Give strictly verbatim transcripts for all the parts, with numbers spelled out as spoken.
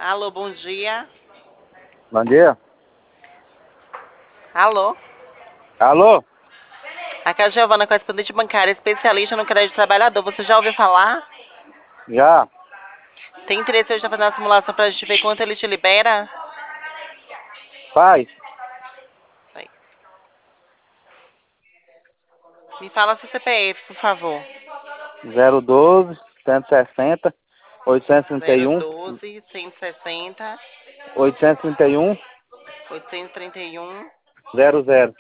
Alô, bom dia. Bom dia. Alô. Alô? Aqui é a Giovana, correspondente bancária, especialista no crédito trabalhador. Você já ouviu falar? Já. Tem interesse hoje em fazer uma simulação pra gente ver quanto ele te libera? Faz. Vai. Me fala seu C P F, por favor. zero doze, cento e sessenta, oitocentos e trinta e zero um, doze, cento e sessenta, oitocentos e trinta e um, oitocentos e trinta e um. zero zero.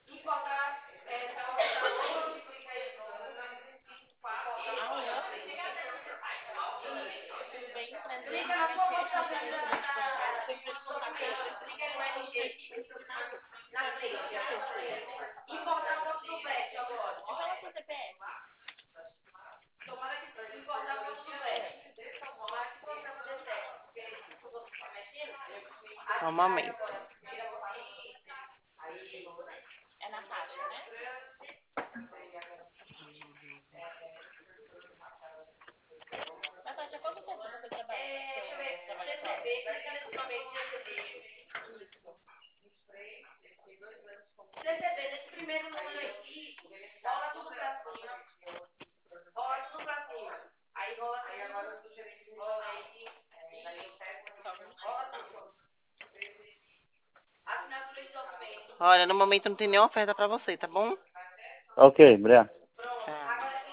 Só um momento. Olha, no momento não tem nenhuma oferta pra você, tá bom? Ok, obrigado.